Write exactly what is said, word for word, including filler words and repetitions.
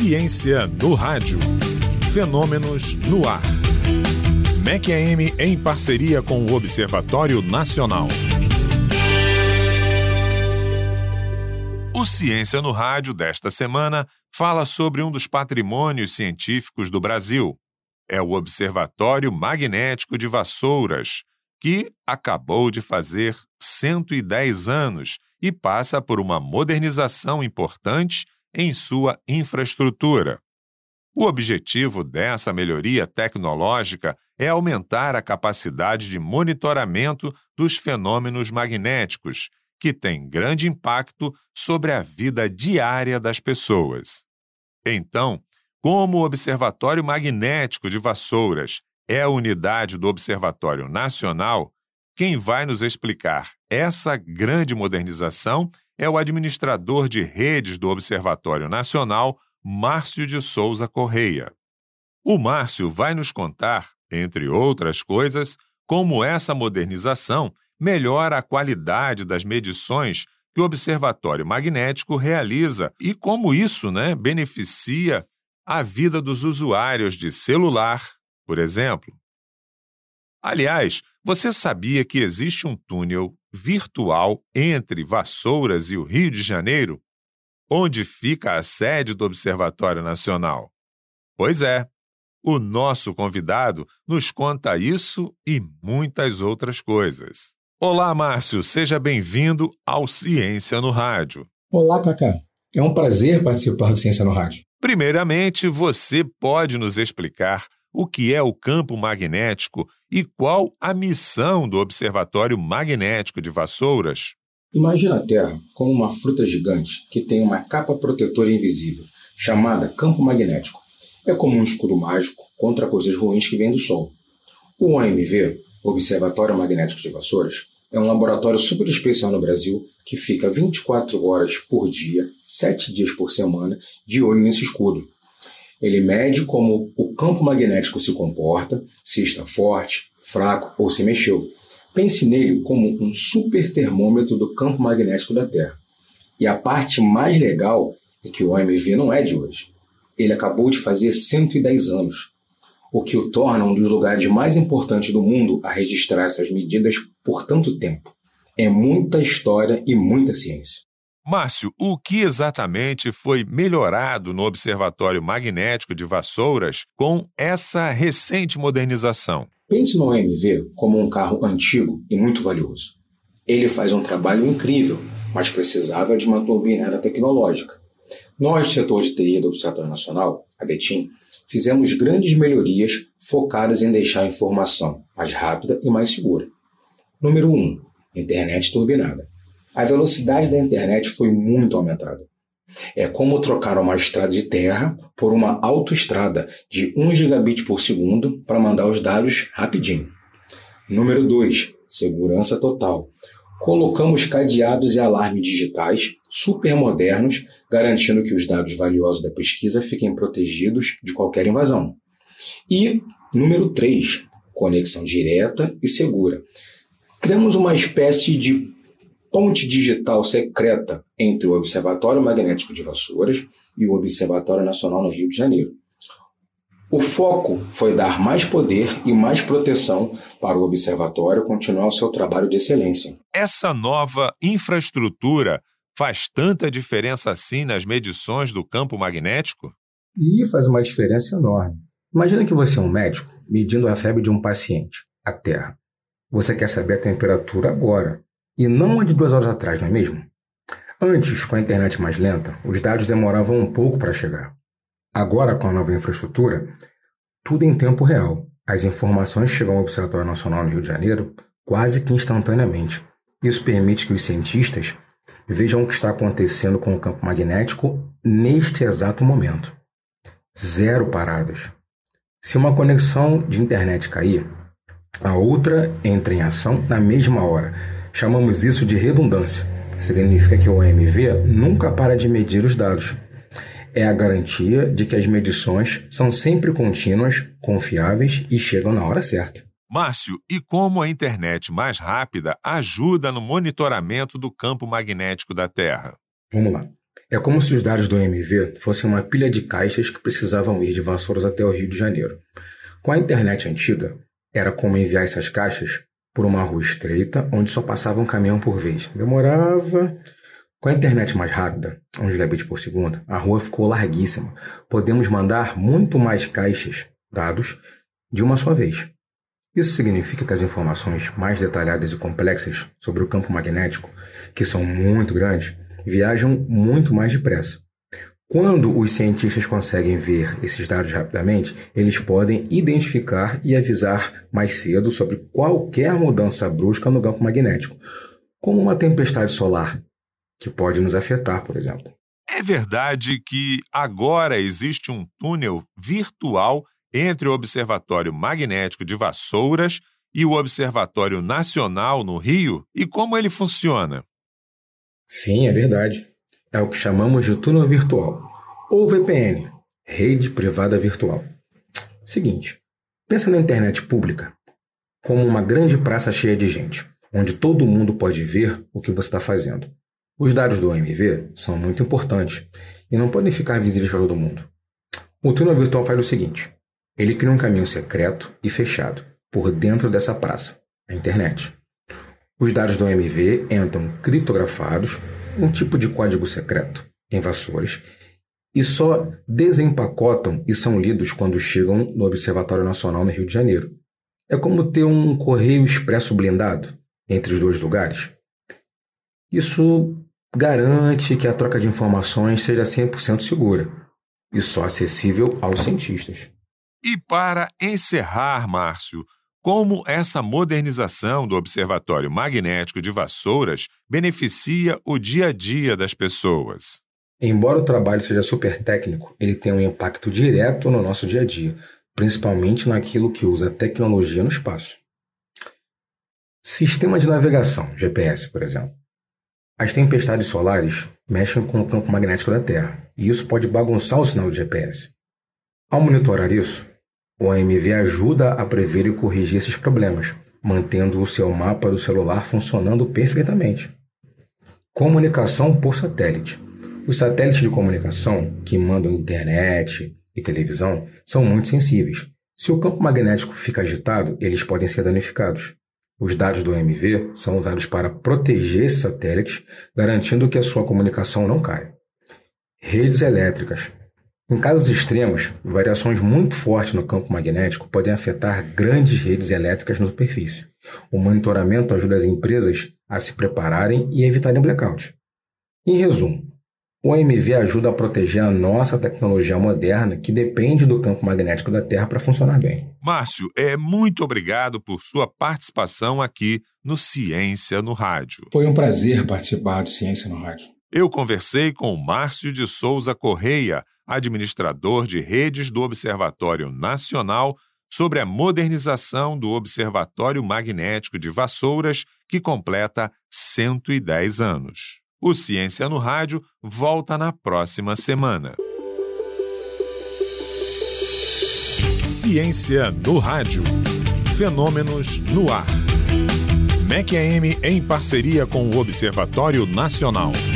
Ciência no rádio. Fenômenos no ar. M E C A M em parceria com o Observatório Nacional. O Ciência no Rádio desta semana fala sobre um dos patrimônios científicos do Brasil. É o Observatório Magnético de Vassouras, que acabou de fazer cento e dez anos e passa por uma modernização importante em sua infraestrutura. O objetivo dessa melhoria tecnológica é aumentar a capacidade de monitoramento dos fenômenos magnéticos, que tem grande impacto sobre a vida diária das pessoas. Então, como o Observatório Magnético de Vassouras é a unidade do Observatório Nacional, quem vai nos explicar essa grande modernização é o administrador de redes do Observatório Nacional, Márcio de Souza Correia. O Márcio vai nos contar, entre outras coisas, como essa modernização melhora a qualidade das medições que o Observatório Magnético realiza e como isso, né, beneficia a vida dos usuários de celular, por exemplo. Aliás, você sabia que existe um túnel virtual entre Vassouras e o Rio de Janeiro, onde fica a sede do Observatório Nacional? Pois é, o nosso convidado nos conta isso e muitas outras coisas. Olá, Márcio, seja bem-vindo ao Ciência no Rádio. Olá, Cacá. É um prazer participar do Ciência no Rádio. Primeiramente, você pode nos explicar o que é o campo magnético e qual a missão do Observatório Magnético de Vassouras? Imagina a Terra como uma fruta gigante que tem uma capa protetora invisível, chamada campo magnético. É como um escudo mágico contra coisas ruins que vêm do Sol. O O M V, Observatório Magnético de Vassouras, é um laboratório super especial no Brasil que fica vinte e quatro horas por dia, sete dias por semana, de olho nesse escudo. Ele mede como o campo magnético se comporta, se está forte, fraco ou se mexeu. Pense nele como um super termômetro do campo magnético da Terra. E a parte mais legal é que o O M V não é de hoje. Ele acabou de fazer cento e dez anos, o que o torna um dos lugares mais importantes do mundo a registrar essas medidas por tanto tempo. É muita história e muita ciência. Márcio, o que exatamente foi melhorado no Observatório Magnético de Vassouras com essa recente modernização? Pense no O M V como um carro antigo e muito valioso. Ele faz um trabalho incrível, mas precisava de uma turbina tecnológica. Nós, do setor de T I do Observatório Nacional, a Betim, fizemos grandes melhorias focadas em deixar a informação mais rápida e mais segura. Número um. Internet turbinada. A velocidade da internet foi muito aumentada. É como trocar uma estrada de terra por uma autoestrada de um gigabit por segundo para mandar os dados rapidinho. Número dois. Segurança total. Colocamos cadeados e alarmes digitais super modernos, garantindo que os dados valiosos da pesquisa fiquem protegidos de qualquer invasão. E número três. Conexão direta e segura. Criamos uma espécie de ponte digital secreta entre o Observatório Magnético de Vassouras e o Observatório Nacional no Rio de Janeiro. O foco foi dar mais poder e mais proteção para o observatório continuar o seu trabalho de excelência. Essa nova infraestrutura faz tanta diferença assim nas medições do campo magnético? E faz uma diferença enorme. Imagina que você é um médico medindo a febre de um paciente, a Terra. Você quer saber a temperatura agora, e não a de duas horas atrás, não é mesmo? Antes, com a internet mais lenta, os dados demoravam um pouco para chegar. Agora, com a nova infraestrutura, tudo em tempo real. As informações chegam ao Observatório Nacional no Rio de Janeiro quase que instantaneamente. Isso permite que os cientistas vejam o que está acontecendo com o campo magnético neste exato momento. Zero paradas. Se uma conexão de internet cair, a outra entra em ação na mesma hora. Chamamos isso de redundância. Significa que o O M V nunca para de medir os dados. É a garantia de que as medições são sempre contínuas, confiáveis e chegam na hora certa. Márcio, e como a internet mais rápida ajuda no monitoramento do campo magnético da Terra? Vamos lá. É como se os dados do O M V fossem uma pilha de caixas que precisavam ir de Vassouras até o Rio de Janeiro. Com a internet antiga, era como enviar essas caixas por uma rua estreita, onde só passava um caminhão por vez. Demorava. Com a internet mais rápida, um gigabit por segundo, a rua ficou larguíssima. Podemos mandar muito mais caixas, dados, de uma só vez. Isso significa que as informações mais detalhadas e complexas sobre o campo magnético, que são muito grandes, viajam muito mais depressa. Quando os cientistas conseguem ver esses dados rapidamente, eles podem identificar e avisar mais cedo sobre qualquer mudança brusca no campo magnético, como uma tempestade solar, que pode nos afetar, por exemplo. É verdade que agora existe um túnel virtual entre o Observatório Magnético de Vassouras e o Observatório Nacional no Rio? E como ele funciona? Sim, é verdade. É o que chamamos de túnel virtual, ou V P N, rede privada virtual. Seguinte, pensa na internet pública como uma grande praça cheia de gente, onde todo mundo pode ver o que você está fazendo. Os dados do O M V são muito importantes e não podem ficar visíveis para todo mundo. O túnel virtual faz o seguinte: ele cria um caminho secreto e fechado por dentro dessa praça, a internet. Os dados do O M V entram criptografados, um tipo de código secreto, em Vassouras, e só desempacotam e são lidos quando chegam no Observatório Nacional no Rio de Janeiro. É como ter um correio expresso blindado entre os dois lugares. Isso garante que a troca de informações seja cem por cento segura e só acessível aos cientistas. E para encerrar, Márcio, como essa modernização do Observatório Magnético de Vassouras beneficia o dia a dia das pessoas? Embora o trabalho seja super técnico, ele tem um impacto direto no nosso dia a dia, principalmente naquilo que usa tecnologia no espaço. Sistema de navegação, G P S, por exemplo. As tempestades solares mexem com o campo magnético da Terra, e isso pode bagunçar o sinal de G P S. Ao monitorar isso, o O M V ajuda a prever e corrigir esses problemas, mantendo o seu mapa do celular funcionando perfeitamente. Comunicação por satélite. Os satélites de comunicação, que mandam internet e televisão, são muito sensíveis. Se o campo magnético fica agitado, eles podem ser danificados. Os dados do O M V são usados para proteger esses satélites, garantindo que a sua comunicação não caia. Redes elétricas. Em casos extremos, variações muito fortes no campo magnético podem afetar grandes redes elétricas na superfície. O monitoramento ajuda as empresas a se prepararem e evitarem blackouts. Em resumo, o O M V ajuda a proteger a nossa tecnologia moderna, que depende do campo magnético da Terra para funcionar bem. Márcio, é muito obrigado por sua participação aqui no Ciência no Rádio. Foi um prazer participar do Ciência no Rádio. Eu conversei com o Márcio de Souza Correia, administrador de redes do Observatório Nacional, sobre a modernização do Observatório Magnético de Vassouras, que completa cento e dez anos. O Ciência no Rádio volta na próxima semana. Ciência no Rádio. Fenômenos no ar. M E C A M em parceria com o Observatório Nacional.